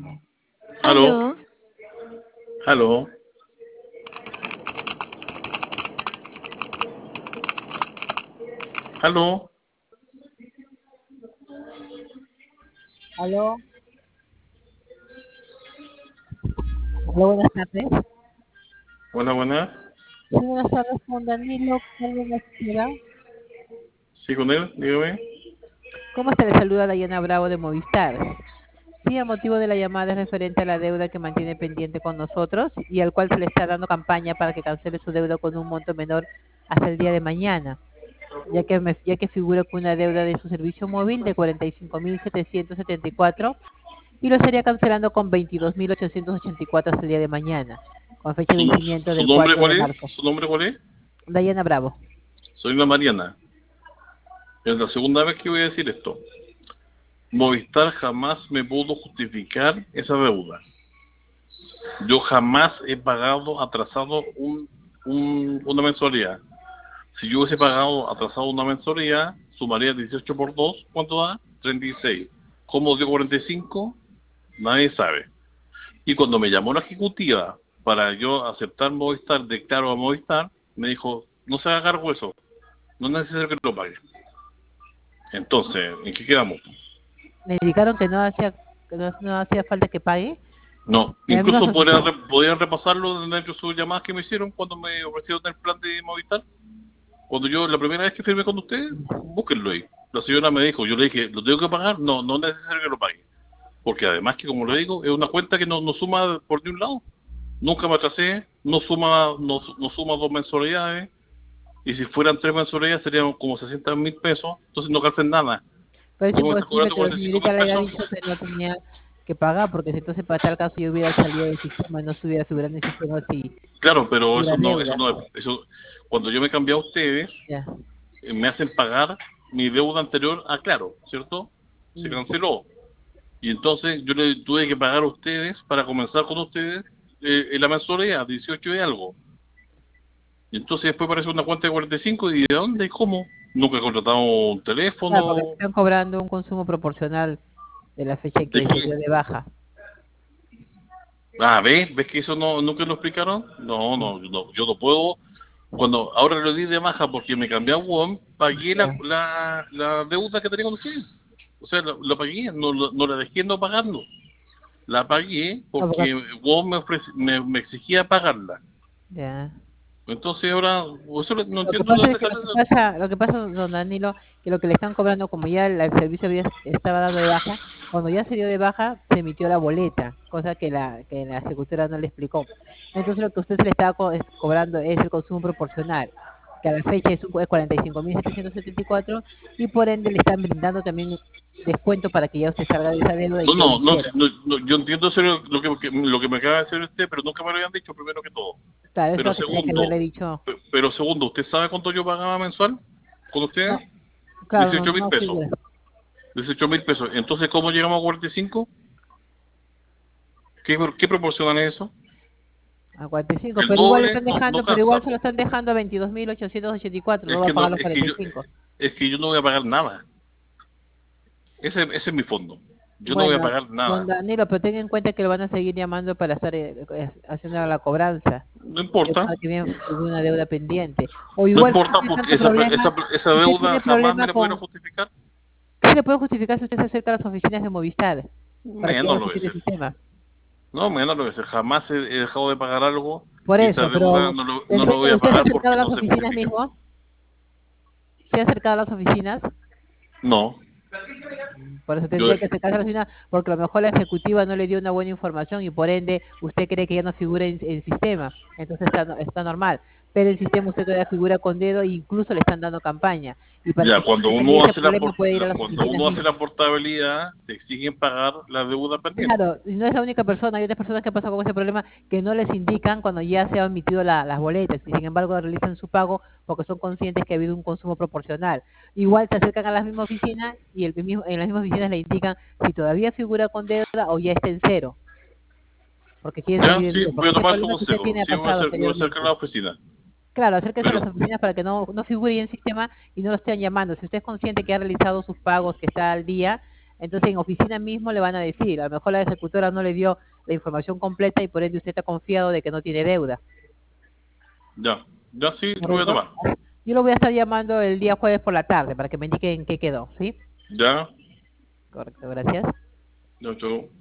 Aló, Aló, aló, aló. Aló, aló, buenas tardes. Buenas, buenas. Sí, buenas tardes con Danilo, ¿cómo me espera? Sí, con él, dígame. ¿Cómo se le saluda Dayana Bravo de Movistar? Sí, el motivo de la llamada es referente a la deuda que mantiene pendiente con nosotros y al cual se le está dando campaña para que cancele su deuda con un monto menor hasta el día de mañana, ya que figura con una deuda de su servicio móvil de 45.774 y lo estaría cancelando con 22.884 hasta el día de mañana, con fecha de ¿Su, vencimiento su del nombre 4 cuál de es? marzo. ¿Su nombre cuál es? Dayana Bravo. Soy la Mariana. Es la segunda vez que voy a decir esto. Movistar jamás me pudo justificar esa deuda. Yo jamás he pagado atrasado una mensualidad. Si yo hubiese pagado atrasado una mensualidad, sumaría 18 por 2, ¿cuánto da? 36. ¿Cómo dio 45? Nadie sabe. Y cuando me llamó la ejecutiva para yo aceptar Movistar, de Claro a Movistar, me dijo, no se haga cargo de eso, no es necesario que lo pague. Entonces, ¿en qué quedamos? Me indicaron que no hacía falta que pague No, en las mismas incluso oficinas. podrían repasarlo dentro de sus llamadas que me hicieron cuando me ofrecieron el plan de Movistar. Cuando yo, la primera vez que firmé con ustedes, búsquenlo ahí. La señora me dijo, yo le dije, ¿lo tengo que pagar? No, no es necesario que lo pague. Porque además que, como le digo, es una cuenta que no suma por ni un lado. Nunca me atrasé, no suma dos mensualidades, y si fueran tres mensualidades serían como 60.000 pesos, entonces no gastan nada. Pero es ¿Cómo me estás imposible cobrando que la 45 señorita mil le haya pesos? dicho que no tenía que pagar, porque si entonces para tal caso yo hubiera salido del sistema y no estuviera figurando en el sistema si Claro, pero hubiera eso deuda. no es, eso, cuando yo me cambié a ustedes, Ya. me hacen pagar mi deuda anterior a Claro, ¿cierto? Se Mm. canceló. Y entonces yo le tuve que pagar a ustedes para comenzar con ustedes en la mensualidad, 18 y algo. Y entonces después aparece una cuenta de 45 y ¿de dónde y cómo? Nunca he contratado un Claro, porque te teléfono. están cobrando un consumo proporcional de la fecha en ¿De que se dio qué? de baja. Ah, ¿ves que eso nunca lo explicaron? No, Mm. no, yo no puedo. Cuando ahora lo di de baja porque me cambié a WOM, pagué Ya. la deuda que tenía con ustedes. O sea, lo pagué, no la dejé no pagando. La pagué No, porque WOM me exigía pagarla. ya. Entonces ahora, eso no Lo que entiendo de pasa es dónde que sale. lo que pasa, don Danilo, que lo que le están cobrando, como ya el servicio estaba dado de baja, cuando ya se dio de baja, se emitió la boleta, cosa que la ejecutora no le explicó. Entonces lo que usted se le está cobrando es el consumo proporcional, que a la fecha es 45.774 y por ende le están brindando también descuento para que ya usted salga de esa deuda y No, quede no, en no, cero. yo entiendo eso, lo que me acaba de decir usted, pero nunca me lo habían dicho, primero que todo. Claro, eso es Pero lo que tenía que haberle segundo, dicho. ¿usted sabe cuánto yo pagaba mensual con ustedes? No, claro, 18 mil no pesos. figura. 18.000 pesos. Entonces, ¿cómo llegamos a 45? ¿Qué proporcionan eso? A 45, El pero igual lo doble están no dejando, pero igual calza. se lo están dejando a 22.884, no Es va a que no, pagar los 45. es que yo no voy a pagar nada. Ese es mi fondo. Yo no voy a Bueno, pagar don nada. Danilo, pero ten en cuenta que lo van a seguir llamando para estar haciendo la cobranza, No importa. para que bien hubo una deuda pendiente. O No igual si importa tiene porque tanto problema, esa si usted deuda tiene jamás me problema la pudieron con, justificar. ¿qué se le puede justificar si usted se acerca a las oficinas de Movistar para que ya Menos no lo se voy a quite el hacer. sistema? No, menos lo voy a hacer. Jamás he dejado de pagar algo Por y esa eso, deuda pero no lo voy a ¿usted se ha pagar acercado porque a las no se oficinas justifica. mismo? ¿Se ha acercado a las oficinas? No, Por eso yo tendría que acercarse a la oficina, porque a lo mejor la ejecutiva no le dio una buena información y por ende usted cree que ya no figura en el sistema. Entonces está normal. Pero en el sistema usted todavía figura con dedo e incluso le están dando campaña. Y para ya que cuando salga de uno ese hace problema puede ir a las cuando oficinas uno hace la mismo. portabilidad, te exigen pagar la deuda pendiente. Claro, y no es la única persona, hay otras personas que han pasado con ese problema que no les indican cuando ya se han emitido las boletas y sin embargo realizan su pago porque son conscientes que ha habido un consumo proporcional. Igual se acercan a las mismas oficinas y en las mismas oficinas le indican si todavía figura con deuda o ya está en cero, porque quiere Ya, salir de sí, duda, voy porque a ese tomar su problema que usted consejo. tiene ha Sí, pasado me voy a acercar a anteriormente. la oficina. Claro, acérquese a las Pero, oficinas para que no figure en el sistema y no lo estén llamando. Si usted es consciente que ha realizado sus pagos, que está al día, Entonces en oficina mismo le van a decir, a lo mejor la ejecutora no le dio la información completa y por ende usted está confiado de que no tiene deuda, Ya, ya sí, lo voy a ¿correcto? tomar. Yo lo voy a estar llamando el día jueves por la tarde para que me indiquen qué quedó, ¿sí? Ya, Correcto, gracias. ya, chao.